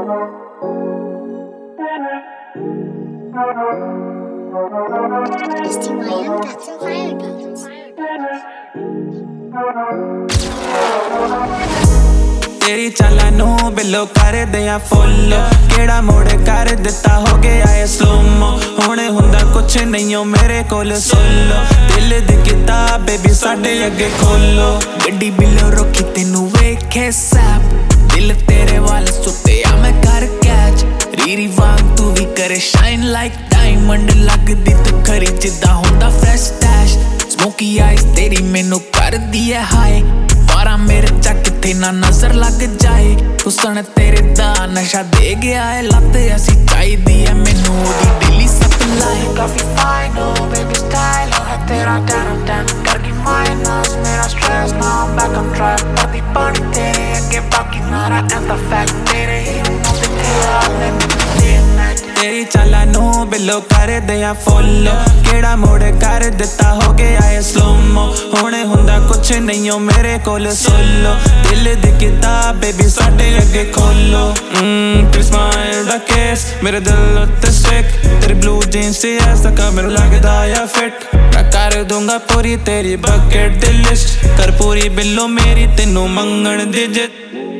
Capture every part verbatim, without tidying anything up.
It's T Y M, that's a fire beats. तेरी चाला नू बिलो कर दिया फुल केड़ा मोड़ कर दिता हो गया है स्लोमो हुणे हुंदा कुछ नहीं हो मेरे कोल सुन दिल दी किताब बेबी साडे अगे खोलो गड्डी बिलो रोकी तेनू वेखे सैप दिल तेरे वाल सुते आ मैं कर कैच रीरी वांग तू भी करे शाइन लाइक डायमंड लगदी तू खरी जिद्दां हुंदा फ्रेश डैश स्मोकी आइज तेरी मैनू कर दी है हाय वारा मेरे चा किथे ना नजर लग जाए हुसन तेरे दा नशा दे गया है लत ऐसी चाहिदी है मैनू ओदी डेली सप्लाई काफी फाइन हो बेबी स्टाइल है तेरा डैन डैन कर गई माइनस मेरा स्ट्रेस ना बैक ऑन ट्रैक बदी बनी तेरे अगे बाकी नारा एंड द फैक्ट तेरे ही होंदे तेरा ने तेरी चाला नू बिलो कर दिया फुल केड़ा मोड़ कर दिता हो गया है स्लोमो हुणे हुंदा कुछ नहीं हो मेरे कोल सुन दिल दी किताब बेबी साडे अगे खोलो तेरी स्माइल दा केस मेरे दिल उत्ते स्टिक तेरी ब्लू जीन्स दी ऐसा का मेनू लगदा या फिट मैं कर दूंगा पूरी तेरी बकेट दी लिस्ट कर पूरी बिलो मेरी तेनू मंगण दी जित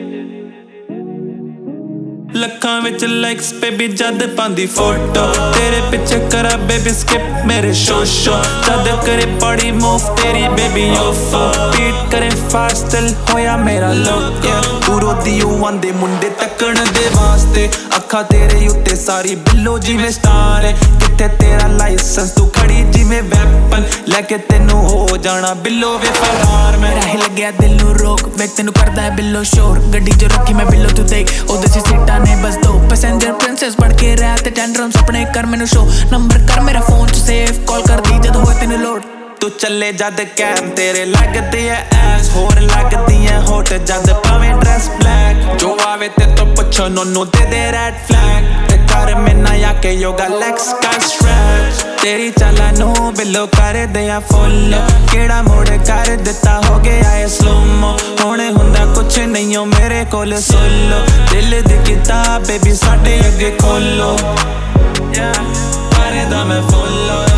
लखां विच लाइक्स बेबी जद पांदी फोटो तेरे पिछे करा बेबी स्किप मेरे शो शो जद करे बड़ी मूव तेरी बेबी ओफो बीट करे फास्ट दिल होया मेरा लोक दूरों दी आंदे मुंडे तकण दे वास्ते अखा तेरे उत्ते सारी बिलो जिवें स्टार है किथे तेरा लाइसेंस तू खड़ी जिवें वेपन लेके तेनू हो जाना बिलो वे फरार मैं रह लगया दिल नू रोक वेख तेनू करदा है बिलो शोर गड्डी जो रखी मैं बिलो तू देख ओदे सी सीटा ने बस दो पैसेंजर प्रिंसेस बन के रह ते टेंडरम्स अपने कर मैनू शो नंबर कर मेरा फोन च सेव कॉल कर दी जद होए तेनू लोड तू चले जद कैम तेरे लगदी है एस होर लगदी है होट जद पावे ड्रेस ब्लैक जो आवे ते तो पुछो नोनू दे दे रेड फ्लैग ते कर मैना या के योगा लेग्स का स्ट्रेच तेरी चाला नू बिलो कर दिया फुल केड़ा मोड़ कर दिता हो गया है स्लोमो हुणे हुंदा कुछ नहीं हो मेरे कोल सुन दिल दी किताब बेबी साडे अगे खोलो yeah, करदा मैं फुल